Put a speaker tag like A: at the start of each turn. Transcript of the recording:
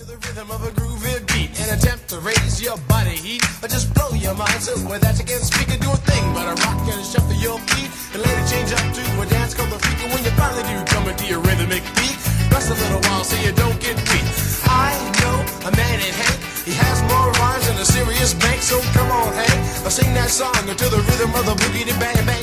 A: To the rhythm of a groovy beat, an attempt to raise your body heat, or just blow your mind so that you can't speak and do a thing but a rock and shuffle your feet, and let it change up to a dance called the freak. And when you finally do come into your rhythmic beat, rest a little while so you don't get weak. I know a man named Hank, he has more rhymes than a serious bank, so come on Hank, I'll sing that song to the rhythm of the boogie, the bang bang.